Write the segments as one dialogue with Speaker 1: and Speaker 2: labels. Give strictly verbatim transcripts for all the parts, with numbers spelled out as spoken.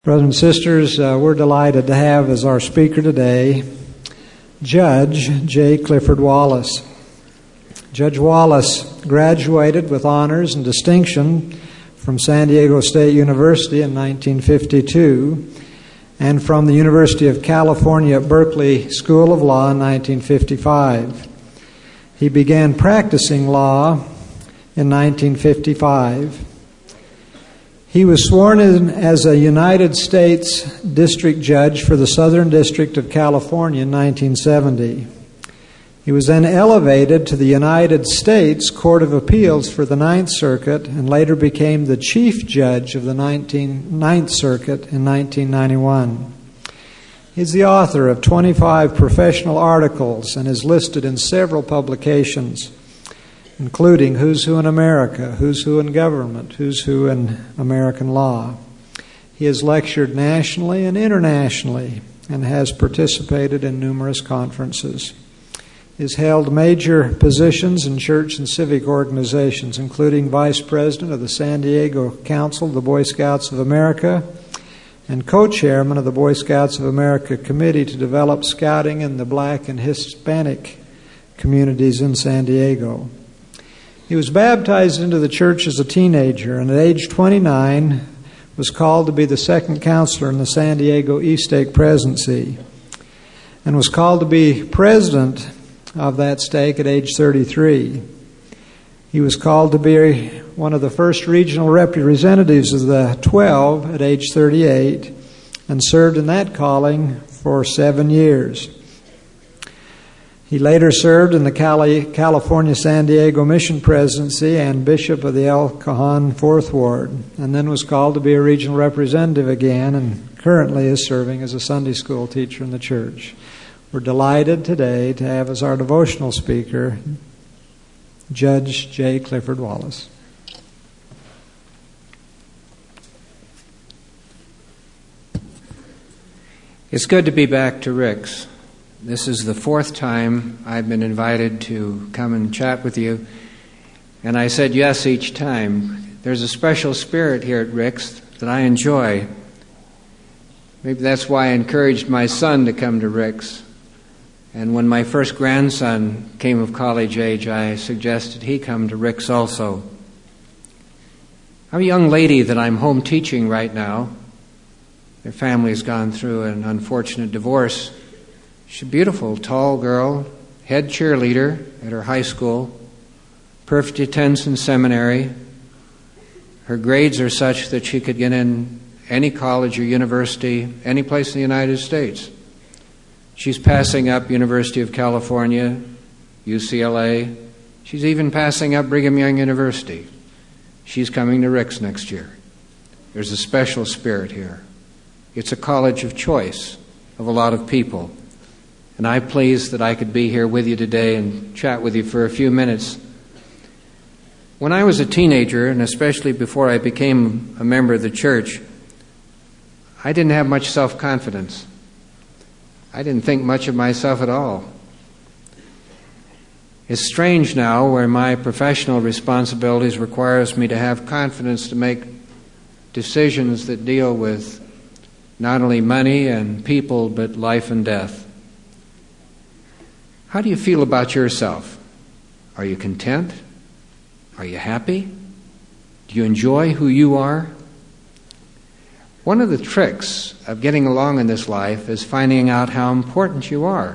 Speaker 1: Brothers and sisters, uh, we're delighted to have as our speaker today Judge J. Clifford Wallace. Judge Wallace graduated with honors and distinction from San Diego State University in nineteen fifty-two and from the University of California at Berkeley School of Law in nineteen fifty-five. He began practicing law in nineteen fifty-five. He was sworn in as a United States District Judge for the Southern District of California in nineteen seventy. He was then elevated to the United States Court of Appeals for the Ninth Circuit and later became the Chief Judge of the Ninth Circuit in nineteen ninety-one. He's the author of twenty-five professional articles and is listed in several publications, including Who's Who in America, Who's Who in Government, Who's Who in American Law. He has lectured nationally and internationally and has participated in numerous conferences. He has held major positions in church and civic organizations, including Vice President of the San Diego Council of the Boy Scouts of America and co-chairman of the Boy Scouts of America Committee to develop scouting in the Black and Hispanic communities in San Diego. He was baptized into the church as a teenager and at age twenty-nine was called to be the second counselor in the San Diego East Stake Presidency and was called to be president of that stake at age thirty-three. He was called to be one of the first regional representatives of the twelve at age thirty-eight and served in that calling for seven years. He later served in the Cali, California San Diego Mission Presidency and Bishop of the El Cajon Fourth Ward, and then was called to be a regional representative again and currently is serving as a Sunday school teacher in the church. We're delighted today to have as our devotional speaker Judge J. Clifford Wallace.
Speaker 2: It's good to be back to Rick's. This is the fourth time I've been invited to come and chat with you, and I said yes each time. There's a special spirit here at Rick's that I enjoy. Maybe that's why I encouraged my son to come to Rick's. And when my first grandson came of college age, I suggested he come to Rick's also. I have a young lady that I'm home teaching right now. Their family's gone through an unfortunate divorce. She's a beautiful, tall girl, head cheerleader at her high school, perfect attendance in seminary. Her grades are such that she could get in any college or university, any place in the United States. She's passing up University of California, U C L A. She's even passing up Brigham Young University. She's coming to Rick's next year. There's a special spirit here. It's a college of choice of a lot of people. And I'm pleased that I could be here with you today and chat with you for a few minutes. When I was a teenager, and especially before I became a member of the church, I didn't have much self-confidence. I didn't think much of myself at all. It's strange now where my professional responsibilities requires me to have confidence to make decisions that deal with not only money and people, but life and death. How do you feel about yourself? Are you content? Are you happy? Do you enjoy who you are? One of the tricks of getting along in this life is finding out how important you are.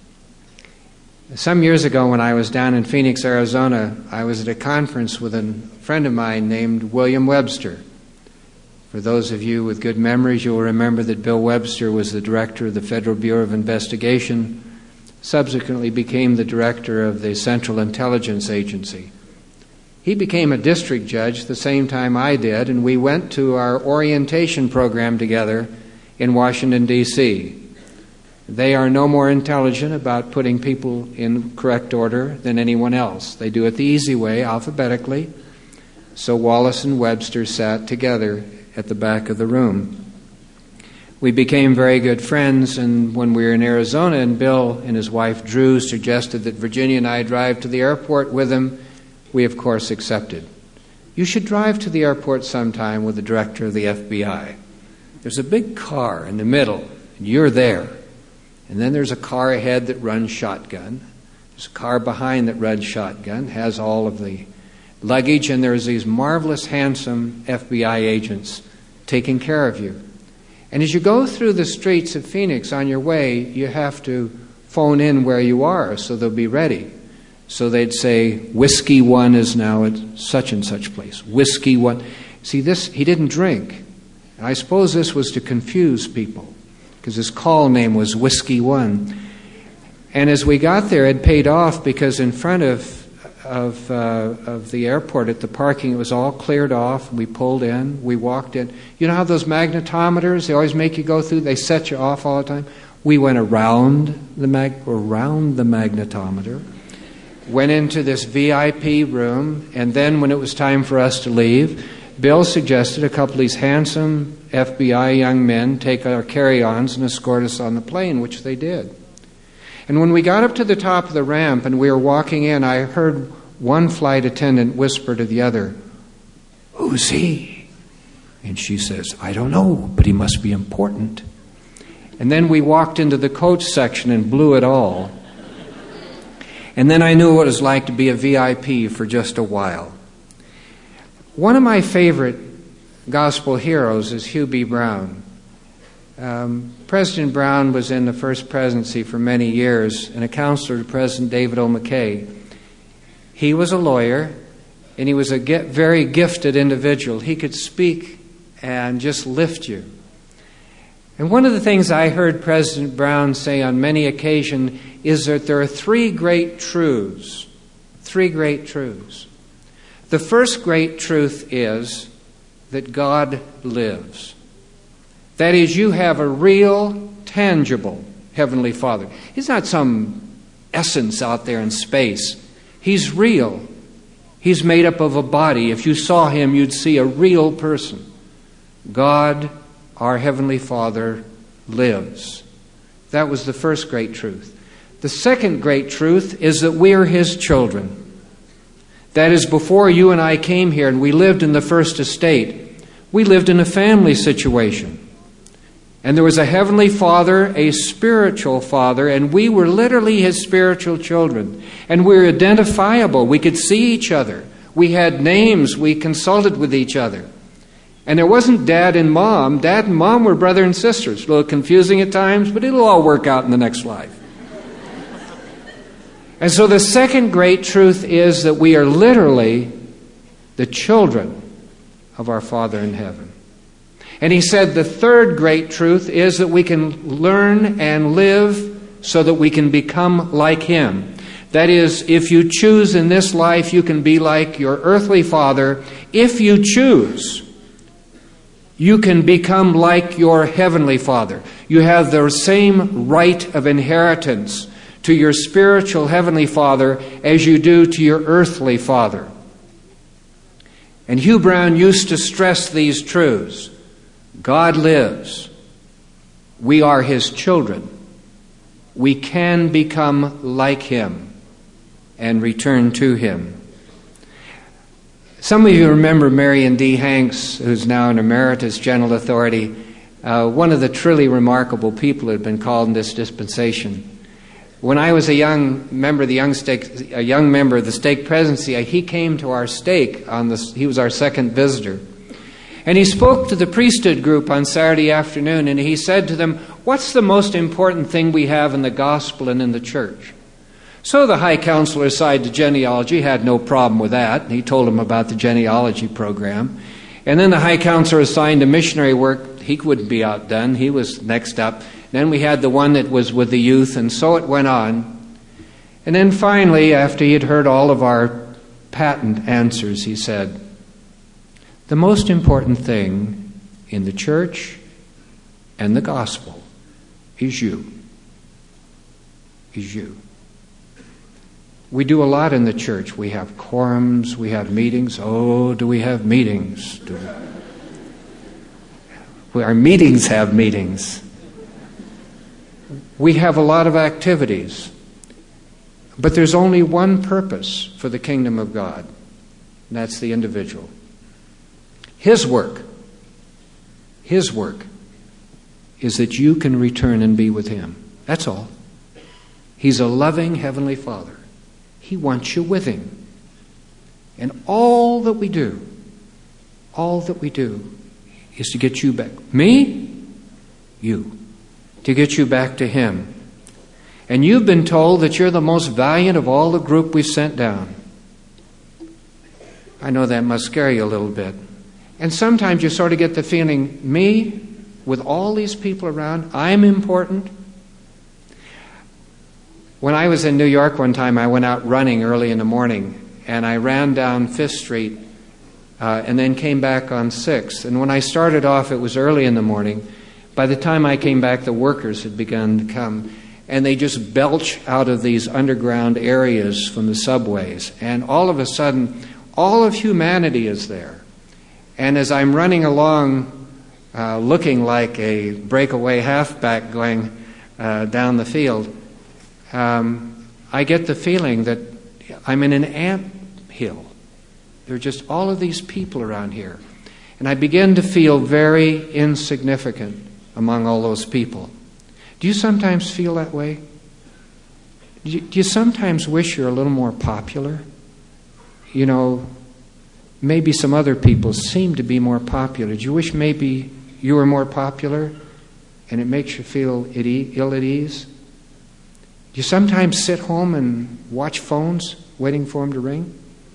Speaker 2: Some years ago when I was down in Phoenix, Arizona, I was at a conference with a friend of mine named William Webster. For those of you with good memories, you'll remember that Bill Webster was the director of the Federal Bureau of Investigation, subsequently became the director of the Central Intelligence Agency. He became a district judge the same time I did, and we went to our orientation program together in Washington, D C They are no more intelligent about putting people in correct order than anyone else. They do it the easy way, alphabetically. So Wallace and Webster sat together at the back of the room. We became very good friends, and when we were in Arizona, and Bill and his wife Drew suggested that Virginia and I drive to the airport with him, we of course accepted. You should drive to the airport sometime with the director of the F B I. There's a big car in the middle, and you're there. And then there's a car ahead that runs shotgun. There's a car behind that runs shotgun, has all of the luggage, and there's these marvelous, handsome F B I agents taking care of you. And as you go through the streets of Phoenix on your way, you have to phone in where you are so they'll be ready. So they'd say, Whiskey One is now at such and such place. Whiskey One. See, this, he didn't drink. And I suppose this was to confuse people, because his call name was Whiskey One. And as we got there, it paid off, because in front of of uh, of the airport at the parking, it was all cleared off. We pulled in, we walked in. You know how those magnetometers, they always make you go through, they set you off all the time? We went around the mag around the magnetometer, went into this V I P room, and then when it was time for us to leave, Bill suggested a couple of these handsome F B I young men take our carry-ons and escort us on the plane, which they did. And when we got up to the top of the ramp and we were walking in, I heard one flight attendant whisper to the other, "Who's he?" And she says, "I don't know, but he must be important." And then we walked into the coach section and blew it all. And then I knew what it was like to be a V I P for just a while. One of my favorite gospel heroes is Hugh B. Brown. Um, President Brown was in the First Presidency for many years and a counselor to President David O. McKay. He was a lawyer, and he was a get, very gifted individual. He could speak and just lift you. And one of the things I heard President Brown say on many occasions is that there are three great truths. Three great truths. The first great truth is that God lives. That is, you have a real, tangible Heavenly Father. He's not some essence out there in space. He's real. He's made up of a body. If you saw Him, you'd see a real person. God, our Heavenly Father, lives. That was the first great truth. The second great truth is that we are His children. That is, before you and I came here and we lived in the first estate, we lived in a family situation. And there was a Heavenly Father, a spiritual Father, and we were literally His spiritual children. And we were identifiable. We could see each other. We had names. We consulted with each other. And there wasn't Dad and Mom. Dad and Mom were brother and sisters. A little confusing at times, but it'll all work out in the next life. And so the second great truth is that we are literally the children of our Father in heaven. And he said the third great truth is that we can learn and live so that we can become like Him. That is, if you choose in this life, you can be like your earthly father. If you choose, you can become like your Heavenly Father. You have the same right of inheritance to your spiritual Heavenly Father as you do to your earthly father. And Hugh Brown used to stress these truths. God lives. We are His children. We can become like Him and return to Him. Some of you remember Marion D. Hanks, who's now an emeritus general authority, uh, one of the truly remarkable people who had been called in this dispensation. When I was a young member of the young stake, a young member of the stake presidency, he came to our stake on this. He was our second visitor. And he spoke to the priesthood group on Saturday afternoon, and he said to them, "What's the most important thing we have in the gospel and in the church?" So the high counselor assigned to genealogy had no problem with that, and he told them about the genealogy program. And then the high counselor assigned to missionary work. He wouldn't be outdone. He was next up. Then we had the one that was with the youth, and so it went on. And then finally, after he had heard all of our patent answers, he said, "The most important thing in the church and the gospel is you. Is you." We do a lot in the church. We have quorums, we have meetings. Oh, do we have meetings? Do we? Our meetings have meetings. We have a lot of activities. But there's only one purpose for the kingdom of God, and that's the individual. His work, His work is that you can return and be with Him. That's all. He's a loving Heavenly Father. He wants you with Him. And all that we do, all that we do is to get you back. Me? You. To get you back to Him. And you've been told that you're the most valiant of all the group we've sent down. I know that must scare you a little bit. And sometimes you sort of get the feeling, me, with all these people around, I'm important. When I was in New York one time, I went out running early in the morning, and I ran down Fifth Street uh, and then came back on Sixth. And when I started off, it was early in the morning. By the time I came back, the workers had begun to come, and they just belch out of these underground areas from the subways. And all of a sudden, all of humanity is there. And as I'm running along, uh, looking like a breakaway halfback going uh, down the field, um, I get the feeling that I'm in an ant hill. There are just all of these people around here. And I begin to feel very insignificant among all those people. Do you sometimes feel that way? Do you, do you sometimes wish you're a little more popular? You know, maybe some other people seem to be more popular. Do you wish maybe you were more popular and it makes you feel ill at ease? Do you sometimes sit home and watch phones waiting for them to ring?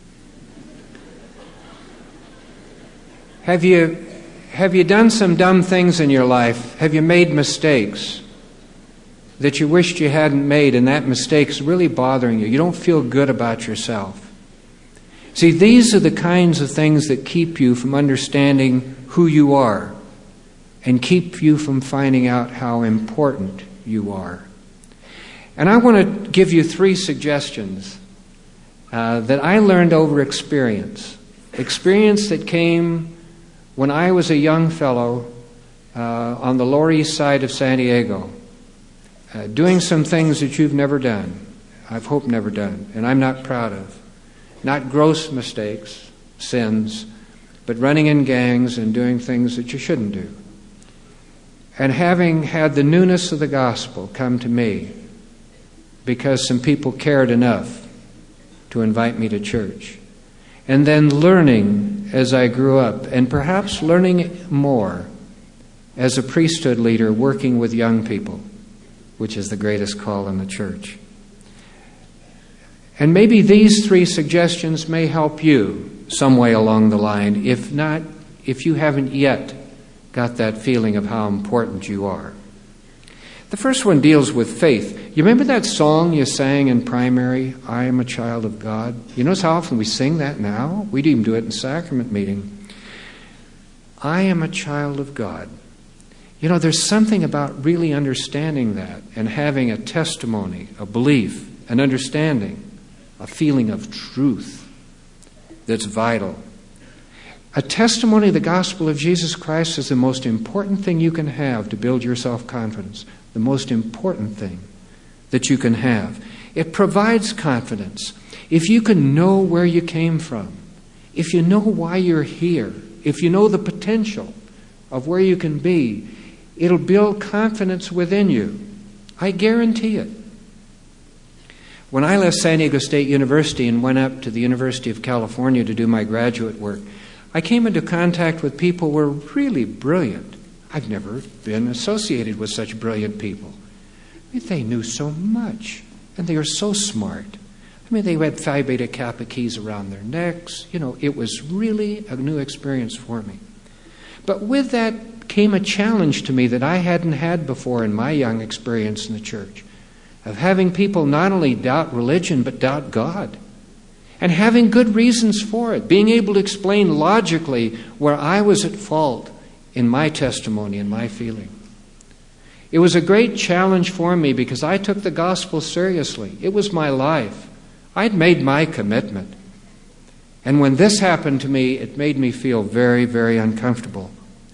Speaker 2: Have you, have you done some dumb things in your life? Have you made mistakes that you wished you hadn't made, and that mistake's really bothering you? You don't feel good about yourself. See, these are the kinds of things that keep you from understanding who you are and keep you from finding out how important you are. And I want to give you three suggestions uh, that I learned over experience. Experience that came when I was a young fellow uh, on the Lower East Side of San Diego, uh, doing some things that you've never done, I've hoped never done, and I'm not proud of. Not gross mistakes, sins, but running in gangs and doing things that you shouldn't do. And having had the newness of the gospel come to me because some people cared enough to invite me to church. And then learning as I grew up, and perhaps learning more as a priesthood leader working with young people, which is the greatest call in the church. And maybe these three suggestions may help you some way along the line, if not, if you haven't yet got that feeling of how important you are. The first one deals with faith. You remember that song you sang in primary, I am a child of God? You notice how often we sing that now? We'd even do it in sacrament meeting. I am a child of God. You know, there's something about really understanding that and having a testimony, a belief, an understanding, a feeling of truth that's vital. A testimony of the gospel of Jesus Christ is the most important thing you can have to build your self-confidence. The most important thing that you can have. It provides confidence. If you can know where you came from, if you know why you're here, if you know the potential of where you can be, it'll build confidence within you. I guarantee it. When I left San Diego State University and went up to the University of California to do my graduate work, I came into contact with people who were really brilliant. I've never been associated with such brilliant people. I mean, they knew so much, and they were so smart. I mean, they had Phi Beta Kappa keys around their necks. You know, it was really a new experience for me. But with that came a challenge to me that I hadn't had before in my young experience in the church, of having people not only doubt religion, but doubt God. And having good reasons for it, being able to explain logically where I was at fault in my testimony and my feeling. It was a great challenge for me because I took the gospel seriously. It was my life. I'd made my commitment. And when this happened to me, it made me feel very, very uncomfortable.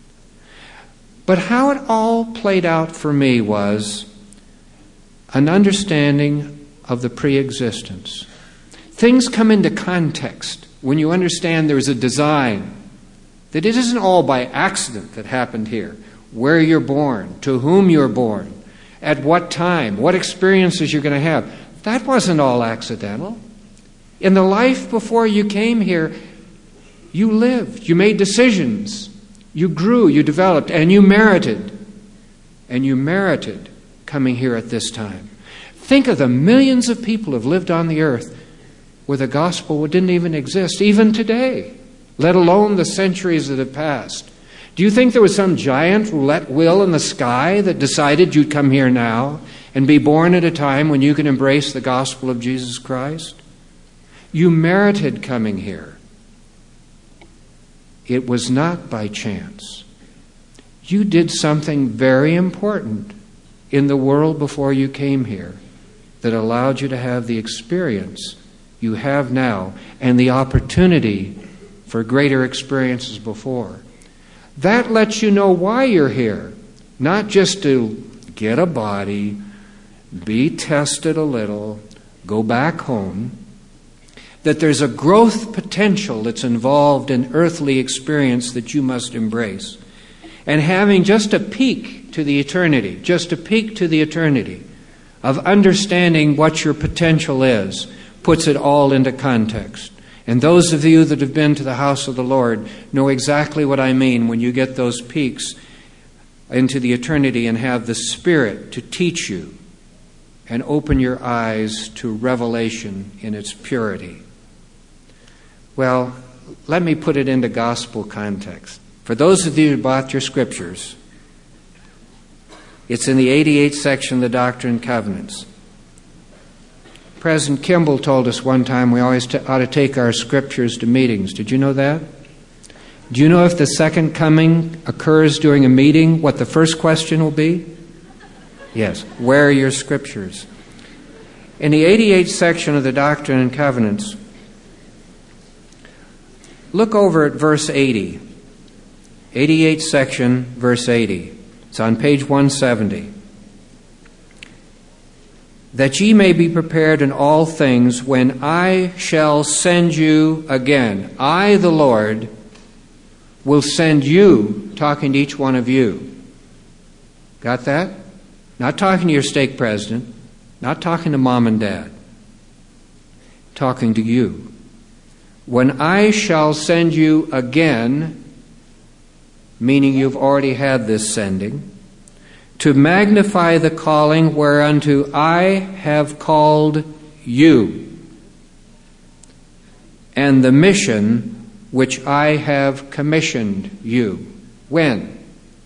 Speaker 2: But how it all played out for me was an understanding of the pre-existence. Things come into context when you understand there's a design, that it isn't all by accident that happened here. where you're born, to whom you're born, at what time, what experiences you're going to have. That wasn't all accidental. In the life before you came here, you lived, you made decisions, you grew, you developed, and you merited. And you merited coming here at this time. Think of the millions of people who have lived on the earth where the gospel didn't even exist, even today, let alone the centuries that have passed. Do you think there was some giant roulette wheel in the sky that decided you'd come here now and be born at a time when you can embrace the gospel of Jesus Christ? You merited coming here. It was not by chance. You did something very important in the world before you came here that allowed you to have the experience you have now and the opportunity for greater experiences before. That lets you know why you're here, not just to get a body, be tested a little, go back home, that there's a growth potential that's involved in earthly experience that you must embrace. And having just a peek to the eternity, just a peek to the eternity of understanding what your potential is, puts it all into context. And those of you that have been to the house of the Lord know exactly what I mean when you get those peeks into the eternity and have the Spirit to teach you and open your eyes to revelation in its purity. Well, let me put it into gospel context. For those of you who bought your scriptures, it's in the eighty-eighth section of the Doctrine and Covenants. President Kimball told us one time we always t- ought to take our scriptures to meetings. Did you know that? Do you know if the second coming occurs during a meeting, what the first question will be? Yes. Where are your scriptures? In the eighty-eighth section of the Doctrine and Covenants, look over at verse eighty. eighty-eighth section, verse eighty. It's on page one seventy. That ye may be prepared in all things when I shall send you again. I, the Lord, will send you, talking to each one of you. Got that? Not talking to your stake president, not talking to mom and dad. Talking to you. When I shall send you again, meaning you've already had this sending, to magnify the calling whereunto I have called you, and the mission which I have commissioned you. When?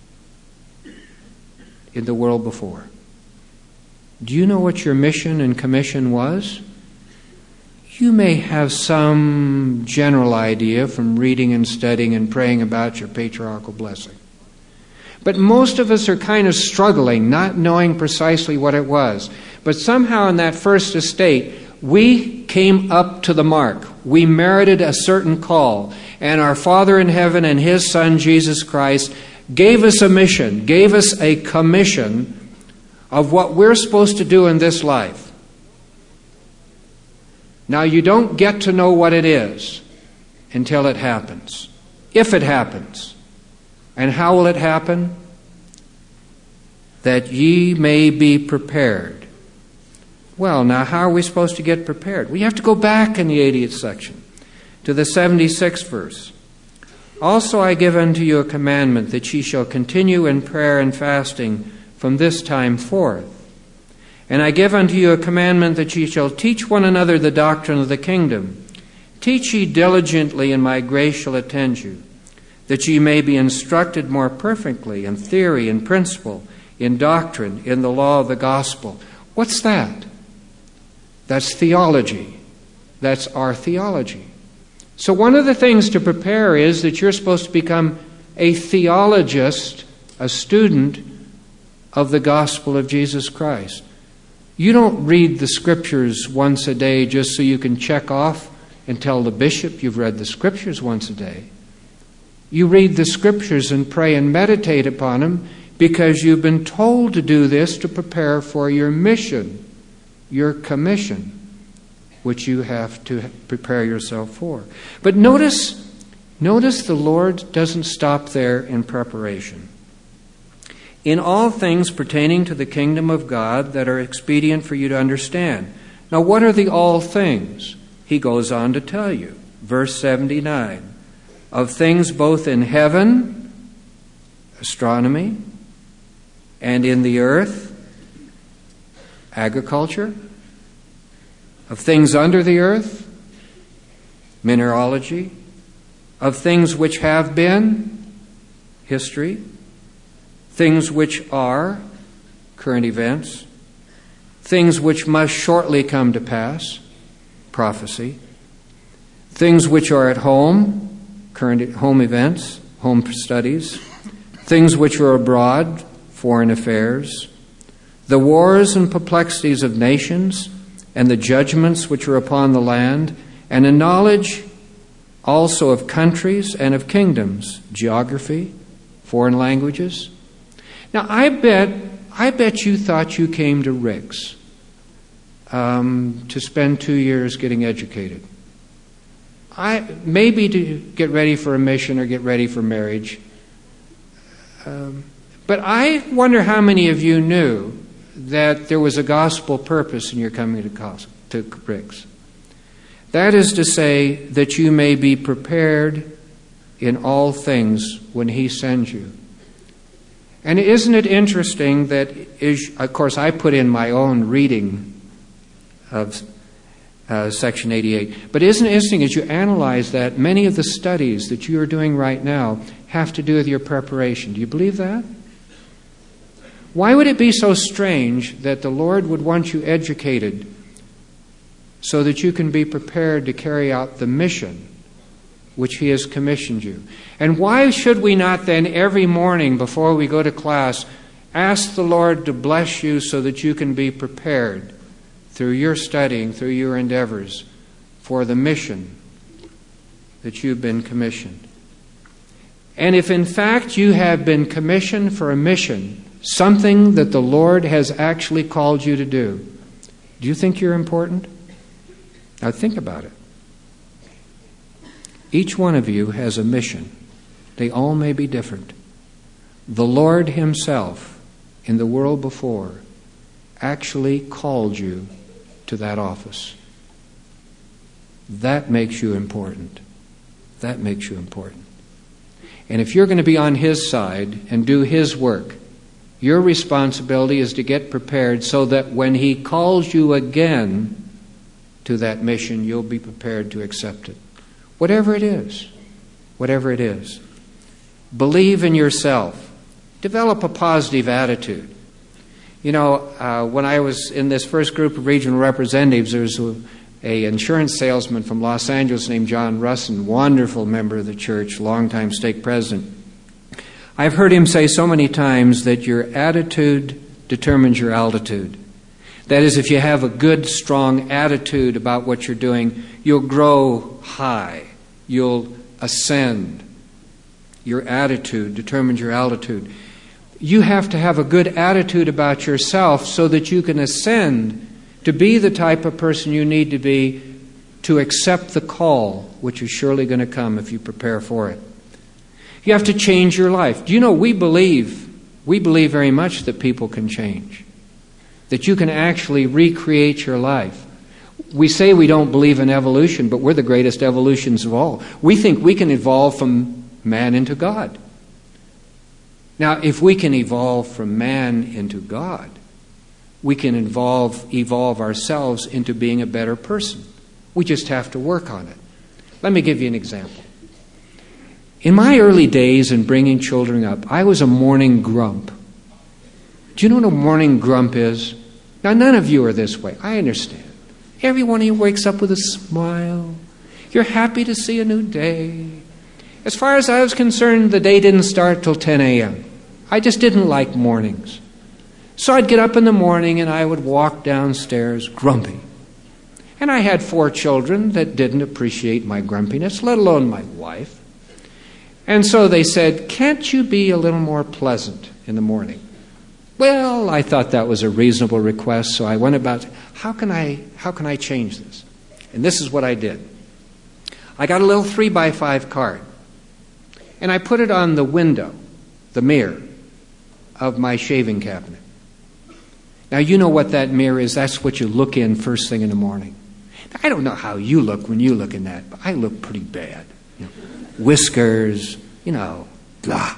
Speaker 2: In the world before. Do you know what your mission and commission was? You may have some general idea from reading and studying and praying about your patriarchal blessing. But most of us are kind of struggling, not knowing precisely what it was. But somehow in that first estate, we came up to the mark. We merited a certain call. And our Father in heaven and His Son, Jesus Christ, gave us a mission, gave us a commission of what we're supposed to do in this life. Now, you don't get to know what it is until it happens, if it happens. And how will it happen? That ye may be prepared. Well, now how are we supposed to get prepared? We have to go back in the eightieth section to the seventy-sixth verse. Also I give unto you a commandment that ye shall continue in prayer and fasting from this time forth. And I give unto you a commandment that ye shall teach one another the doctrine of the kingdom. Teach ye diligently, and my grace shall attend you, that ye may be instructed more perfectly in theory and principle, in doctrine, in the law of the gospel. What's that? That's theology. That's our theology. So one of the things to prepare is that you're supposed to become a theologist, a student of the gospel of Jesus Christ. You don't read the scriptures once a day just so you can check off and tell the bishop you've read the scriptures once a day. You read the scriptures and pray and meditate upon them because you've been told to do this to prepare for your mission, your commission, which you have to prepare yourself for. But notice, notice the Lord doesn't stop there in preparation. in all things pertaining to the kingdom of God that are expedient for you to understand. Now, what are the all things? He goes on to tell you. Verse seventy-nine. Of things both in heaven, astronomy, and in the earth, agriculture. Of things under the earth, mineralogy. Of things which have been, history. Things which are, current events. Things which must shortly come to pass, prophecy. Things which are at home, current home events, home studies. Things which are abroad, foreign affairs. The wars and perplexities of nations, and the judgments which are upon the land, and a knowledge also of countries and of kingdoms, geography, foreign languages. Now, I bet, I bet you thought you came to Rick's um, to spend two years getting educated. I maybe to get ready for a mission or get ready for marriage. Um, but I wonder how many of you knew that there was a gospel purpose in your coming to, to Rick's. That is to say that you may be prepared in all things when He sends you. And isn't it interesting that, is, of course, I put in my own reading of uh, Section eighty-eight, but isn't it interesting as you analyze that, many of the studies that you are doing right now have to do with your preparation. Do you believe that? Why would it be so strange that the Lord would want you educated so that you can be prepared to carry out the mission which He has commissioned you? And why should we not then every morning before we go to class ask the Lord to bless you so that you can be prepared through your studying, through your endeavors for the mission that you've been commissioned? And if in fact you have been commissioned for a mission, something that the Lord has actually called you to do, do you think you're important? Now think about it. Each one of you has a mission. They all may be different. The Lord Himself, in the world before, actually called you to that office. That makes you important. That makes you important. And if you're going to be on His side and do His work, your responsibility is to get prepared so that when He calls you again to that mission, you'll be prepared to accept it. Whatever it is, whatever it is. Believe in yourself. Develop a positive attitude. You know, uh, when I was in this first group of regional representatives, there was a, a insurance salesman from Los Angeles named John Russin, wonderful member of the church, longtime stake president. I've heard him say so many times that your attitude determines your altitude. That is, if you have a good, strong attitude about what you're doing, you'll grow high. You'll ascend. Your attitude determines your altitude. You have to have a good attitude about yourself so that you can ascend to be the type of person you need to be to accept the call, which is surely going to come if you prepare for it. You have to change your life. Do you know, we believe, we believe very much that people can change. That you can actually recreate your life. We say we don't believe in evolution, but we're the greatest evolutions of all. We think we can evolve from man into God. Now, if we can evolve from man into God, we can evolve, evolve ourselves into being a better person. We just have to work on it. Let me give you an example. In my early days in bringing children up, I was a morning grump. Do you know what a morning grump is? Now, none of you are this way. I understand. Every one of you wakes up with a smile. You're happy to see a new day. As far as I was concerned, the day didn't start till ten a.m. I just didn't like mornings. So I'd get up in the morning and I would walk downstairs grumpy. And I had four children that didn't appreciate my grumpiness, let alone my wife. And so they said, "Can't you be a little more pleasant in the morning?" Well, I thought that was a reasonable request, so I went about, how can I, how can I change this? And this is what I did. I got a little three by five card, and I put it on the window, the mirror. of my shaving cabinet. Now, you know what that mirror is. That's what you look in first thing in the morning. Now, I don't know how you look when you look in that, but I look pretty bad. You know, whiskers, you know, blah.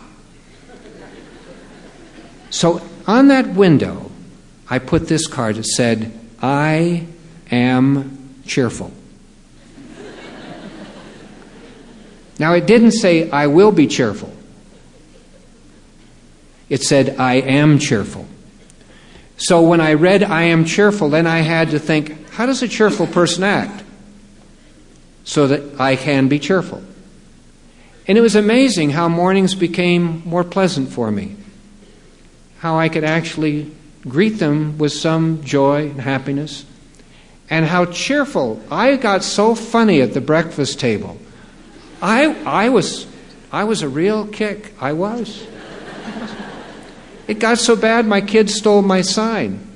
Speaker 2: So on that window, I put this card that said, I am cheerful. Now, it didn't say, I will be cheerful. It said, I am cheerful. So when I read, I am cheerful, then I had to think, how does a cheerful person act so that I can be cheerful? And it was amazing how mornings became more pleasant for me, how I could actually greet them with some joy and happiness, and how cheerful. I got so funny at the breakfast table. I I was I was a real kick. I was. It got so bad my kids stole my sign.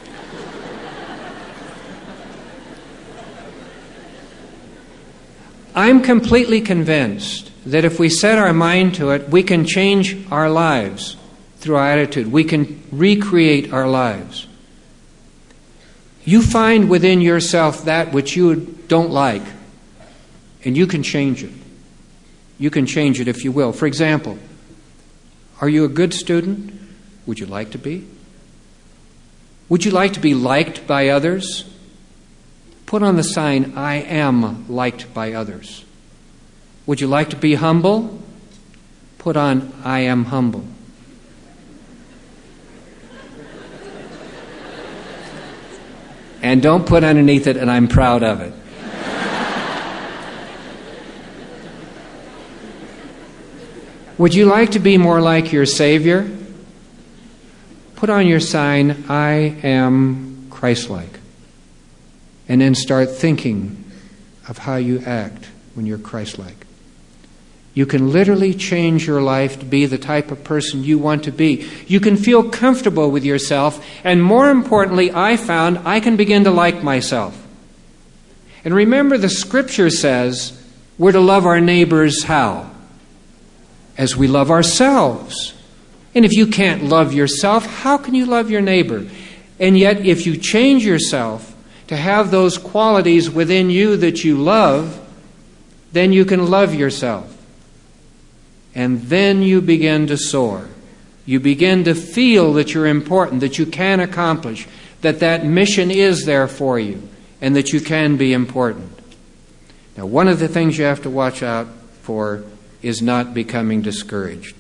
Speaker 2: I'm completely convinced that if we set our mind to it, we can change our lives through our attitude. We can recreate our lives. You find within yourself that which you don't like, and you can change it. You can change it if you will. For example, are you a good student? Would you like to be? Would you like to be liked by others? Put on the sign, I am liked by others. Would you like to be humble? Put on, I am humble. And don't put underneath it, and I'm proud of it. Would you like to be more like your Savior? Put on your sign, I am Christ-like. And then start thinking of how you act when you're Christ-like. You can literally change your life to be the type of person you want to be. You can feel comfortable with yourself, and more importantly, I found I can begin to like myself. And remember, the Scripture says we're to love our neighbors how? As we love ourselves. And if you can't love yourself, how can you love your neighbor? And yet, if you change yourself to have those qualities within you that you love, then you can love yourself. And then you begin to soar. You begin to feel that you're important, that you can accomplish, that that mission is there for you, and that you can be important. Now, one of the things you have to watch out for is not becoming discouraged.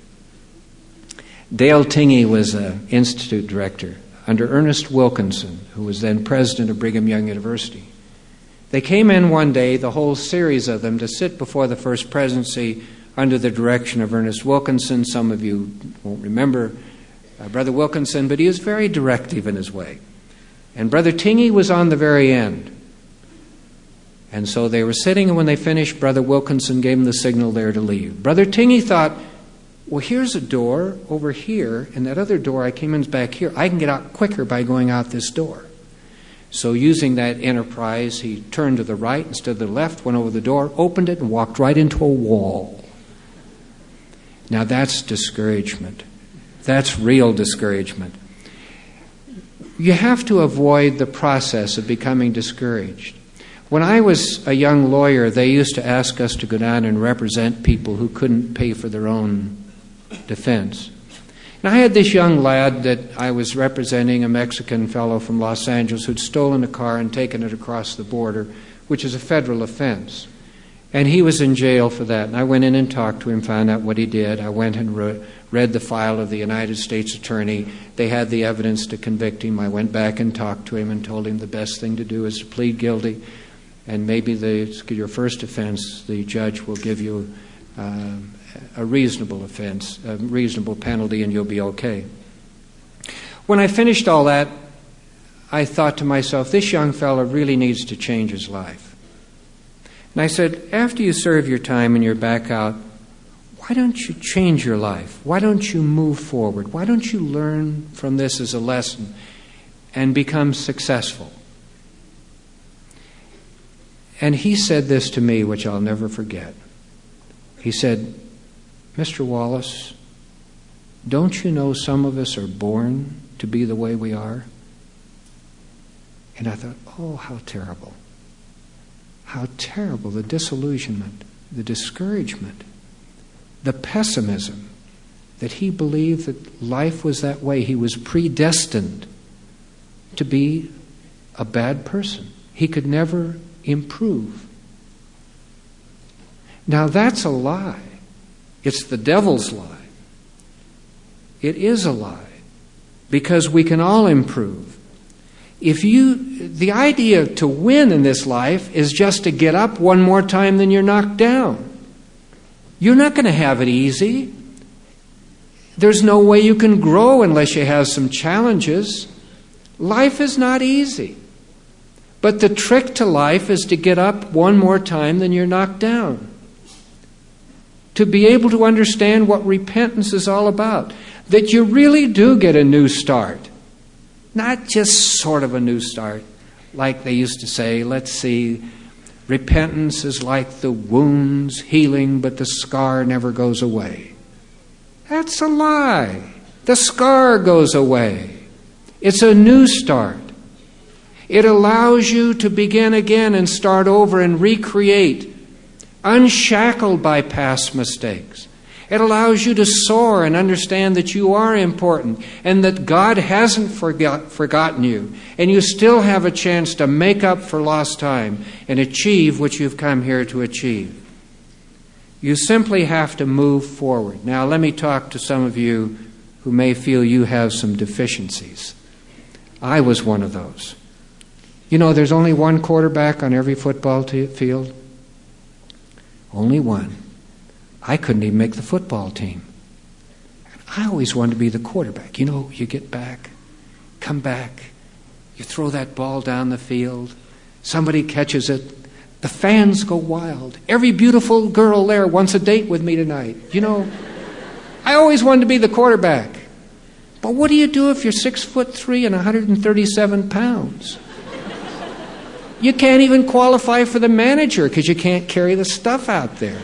Speaker 2: Dale Tingey was an institute director under Ernest Wilkinson, who was then president of Brigham Young University. They came in one day, the whole series of them, to sit before the first presidency under the direction of Ernest Wilkinson. Some of you won't remember uh, Brother Wilkinson, but he was very directive in his way. And Brother Tingey was on the very end. And so they were sitting, and when they finished, Brother Wilkinson gave them the signal there to leave. Brother Tingey thought, well, here's a door over here, and that other door I came in's back here. I can get out quicker by going out this door. So using that enterprise, he turned to the right instead of the left, went over the door, opened it, and walked right into a wall. Now that's discouragement. That's real discouragement. You have to avoid the process of becoming discouraged. When I was a young lawyer, they used to ask us to go down and represent people who couldn't pay for their own defense. And I had this young lad that I was representing, a Mexican fellow from Los Angeles who'd stolen a car and taken it across the border, which is a federal offense. And he was in jail for that. And I went in and talked to him, found out what he did. I went and re- read the file of the United States Attorney. They had the evidence to convict him. I went back and talked to him and told him the best thing to do is to plead guilty. And maybe the, your first offense, the judge will give you uh, a reasonable offense, a reasonable penalty, and you'll be okay. When I finished all that, I thought to myself, this young fellow really needs to change his life. And I said, after you serve your time and you're back out, why don't you change your life? Why don't you move forward? Why don't you learn from this as a lesson and become successful? And he said this to me, which I'll never forget. He said, Mister Wallace, don't you know some of us are born to be the way we are? And I thought, oh, how terrible. How terrible, the disillusionment, the discouragement, the pessimism, that he believed that life was that way. He was predestined to be a bad person. He could never improve. Now that's a lie. It's the devil's lie. It is a lie, because we can all improve. If you, the idea to win in this life is just to get up one more time than you're knocked down. You're not going to have it easy. There's no way you can grow unless you have some challenges. Life is not easy. But the trick to life is to get up one more time than you're knocked down. To be able to understand what repentance is all about. That you really do get a new start. Not just sort of a new start. Like they used to say, let's see, repentance is like the wound's healing, but the scar never goes away. That's a lie. The scar goes away. It's a new start. It allows you to begin again and start over and recreate, unshackled by past mistakes. It allows you to soar and understand that you are important and that God hasn't forgot, forgotten you, and you still have a chance to make up for lost time and achieve what you've come here to achieve. You simply have to move forward. Now, let me talk to some of you who may feel you have some deficiencies. I was one of those. You know, there's only one quarterback on every football t- field. Only one. I couldn't even make the football team. I always wanted to be the quarterback. You know, you get back, come back, you throw that ball down the field, somebody catches it, the fans go wild. Every beautiful girl there wants a date with me tonight. You know, I always wanted to be the quarterback. But what do you do if you're six foot three and one hundred thirty-seven pounds? You can't even qualify for the manager because you can't carry the stuff out there.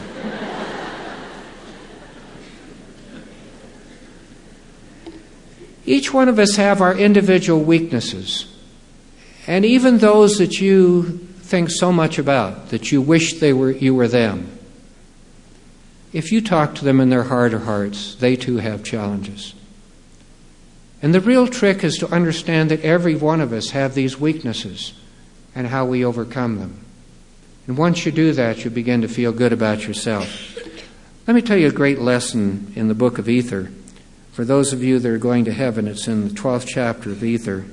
Speaker 2: Each one of us have our individual weaknesses. And even those that you think so much about, that you wish they were you were them. If you talk to them in their heart of hearts, they too have challenges. And the real trick is to understand that every one of us have these weaknesses and how we overcome them. And once you do that, you begin to feel good about yourself. Let me tell you a great lesson in the book of Ether. For those of you that are going to heaven, it's in the twelfth chapter of Ether.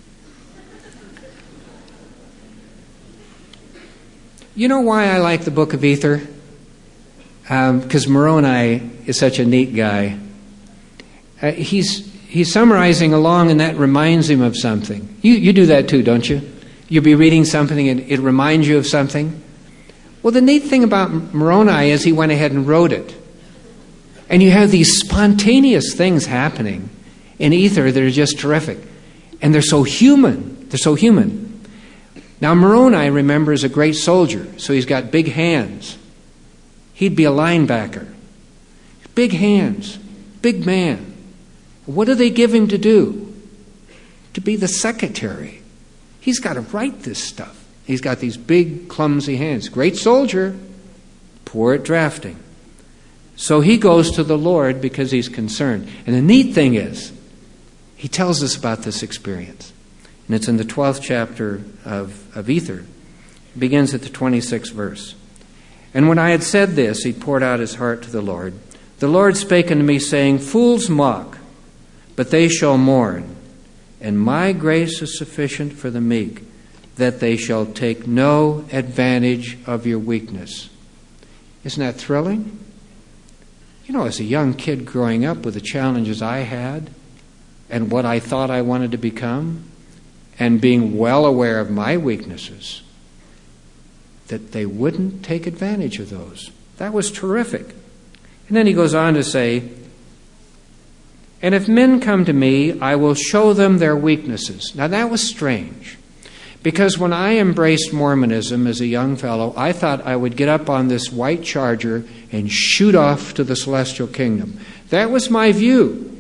Speaker 2: You know why I like the book of Ether? Because um, Moroni is such a neat guy. Uh, he's he's summarizing along, and that reminds him of something. You you do that too, don't you? You'll be reading something, and it reminds you of something. Well, the neat thing about Moroni is he went ahead and wrote it. And you have these spontaneous things happening in Ether that are just terrific. And they're so human. They're so human. Now, Moroni, remember, is a great soldier, so he's got big hands. He'd be a linebacker. Big hands. Big man. What do they give him to do? To be the secretary. He's got to write this stuff. He's got these big, clumsy hands. Great soldier, poor at drafting. So he goes to the Lord because he's concerned. And the neat thing is, he tells us about this experience. And it's in the twelfth chapter of, of Ether. It begins at the twenty-sixth verse. And when I had said this, he poured out his heart to the Lord. The Lord spake unto me, saying, Fools mock, but they shall mourn. And my grace is sufficient for the meek, that they shall take no advantage of your weakness. Isn't that thrilling? You know, as a young kid growing up with the challenges I had and what I thought I wanted to become, and being well aware of my weaknesses, that they wouldn't take advantage of those. That was terrific. And then he goes on to say, And if men come to me, I will show them their weaknesses. Now that was strange. Because when I embraced Mormonism as a young fellow, I thought I would get up on this white charger and shoot off to the celestial kingdom. That was my view.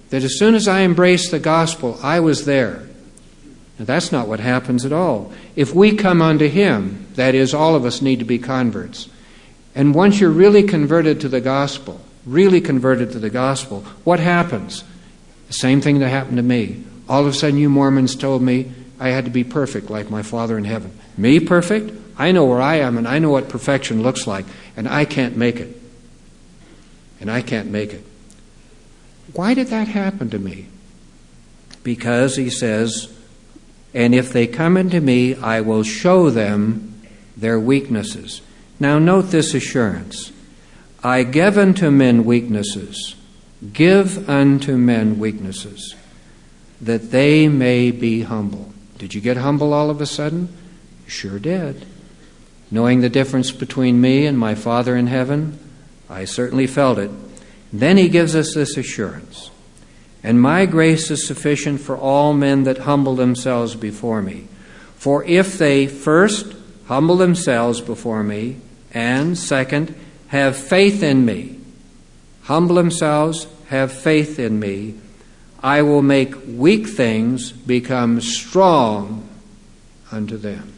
Speaker 2: that as soon as I embraced the gospel, I was there. Now, that's not what happens at all. If we come unto Him, that is, all of us need to be converts. And once you're really converted to the gospel, really converted to the gospel, what happens? The same thing that happened to me. All of a sudden, you Mormons told me I had to be perfect like my Father in heaven. Me perfect? I know where I am, and I know what perfection looks like, and I can't make it. And I can't make it. Why did that happen to me? Because he says, and if they come unto me, I will show them their weaknesses. Now note this assurance. I give unto men weaknesses. Give unto men weaknesses, that they may be humble. Did you get humble all of a sudden? Sure did. Knowing the difference between me and my Father in heaven, I certainly felt it. Then he gives us this assurance. And my grace is sufficient for all men that humble themselves before me. For if they first humble themselves before me, and second, have faith in me, humble themselves, have faith in me, I will make weak things become strong unto them.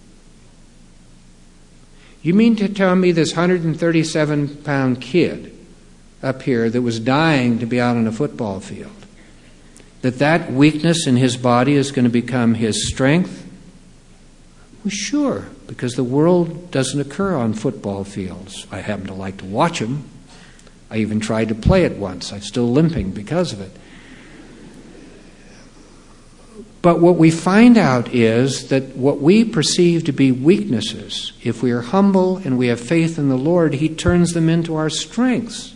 Speaker 2: You mean to tell me this one hundred thirty-seven pound kid up here that was dying to be out on a football field, that that weakness in his body is going to become his strength? Well, sure, because the world doesn't occur on football fields. I happen to like to watch them. I even tried to play it once. I'm still limping because of it. But what we find out is that what we perceive to be weaknesses, if we are humble and we have faith in the Lord, He turns them into our strengths.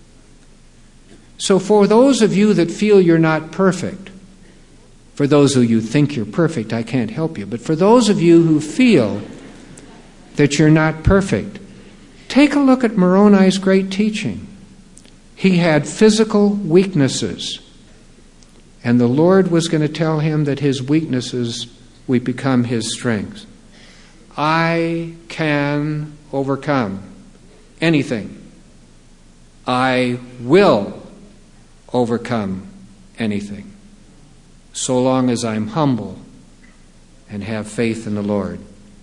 Speaker 2: So for those of you that feel you're not perfect, for those of you who think you're perfect, I can't help you, but for those of you who feel that you're not perfect, take a look at Moroni's great teaching. He had physical weaknesses, and the Lord was going to tell him that his weaknesses would become his strengths. I can overcome anything. I will overcome anything, so long as I'm humble and have faith in the Lord.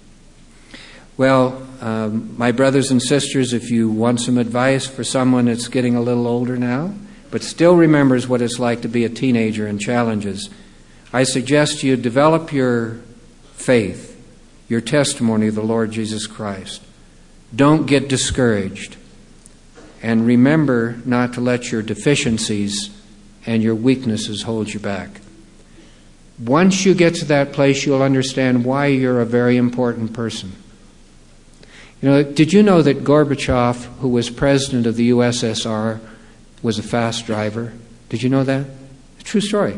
Speaker 2: Well, um, my brothers and sisters, if you want some advice for someone that's getting a little older now, but still remembers what it's like to be a teenager and challenges, I suggest you develop your faith, your testimony of the Lord Jesus Christ. Don't get discouraged. And remember not to let your deficiencies and your weaknesses hold you back. Once you get to that place, you'll understand why you're a very important person. You know, did you know that Gorbachev, who was president of the U S S R, was a fast driver? Did you know that? It's a true story.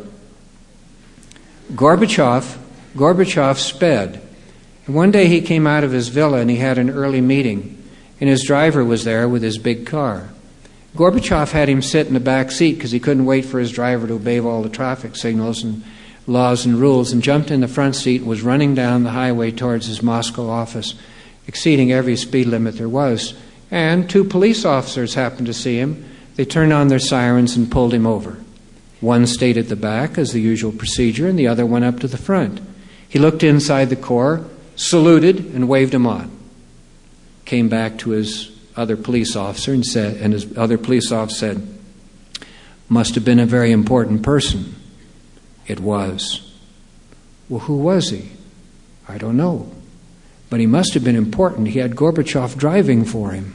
Speaker 2: Gorbachev, Gorbachev sped. And one day he came out of his villa and he had an early meeting. And his driver was there with his big car. Gorbachev had him sit in the back seat because he couldn't wait for his driver to obey all the traffic signals and laws and rules, and jumped in the front seat and was running down the highway towards his Moscow office, exceeding every speed limit there was. And two police officers happened to see him. They turned on their sirens and pulled him over. One stayed at the back as the usual procedure, and the other went up to the front. He looked inside the car, saluted, and waved him on. Came back to his other police officer and said, and his other police officer said, "Must have been a very important person." It was. Well, who was he? I don't know. But he must have been important. He had Gorbachev driving for him.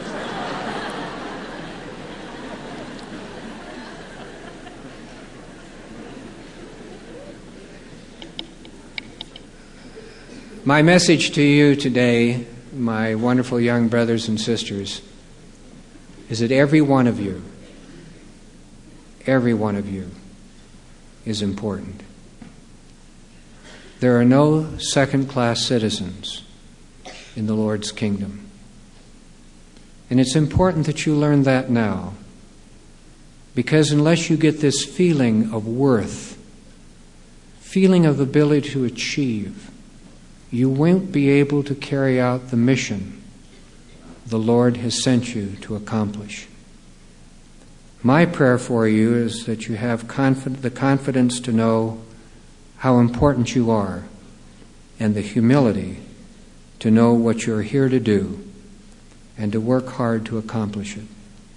Speaker 2: My message to you today, my wonderful young brothers and sisters, is that every one of you, every one of you is important. There are no second-class citizens in the Lord's kingdom. And it's important that you learn that now, because unless you get this feeling of worth, feeling of ability to achieve, you won't be able to carry out the mission the Lord has sent you to accomplish. My prayer for you is that you have confid- the confidence to know how important you are and the humility to know what you're here to do and to work hard to accomplish it.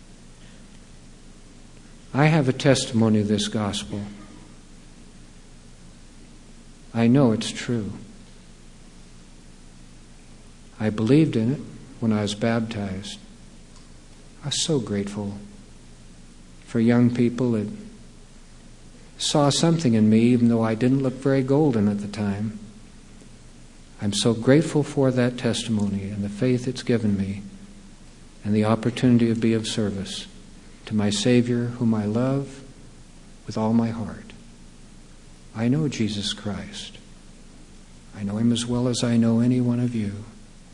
Speaker 2: I have a testimony of this gospel. I know it's true. I believed in it when I was baptized. I was so grateful for young people that saw something in me, even though I didn't look very golden at the time. I'm so grateful for that testimony and the faith it's given me and the opportunity to be of service to my Savior, whom I love with all my heart. I know Jesus Christ. I know Him as well as I know any one of you.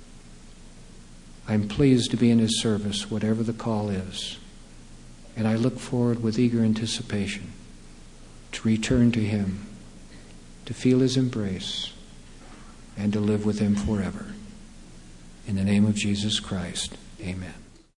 Speaker 2: I'm pleased to be in His service, whatever the call is. And I look forward with eager anticipation to return to Him, to feel His embrace, and to live with Him forever. In the name of Jesus Christ, amen.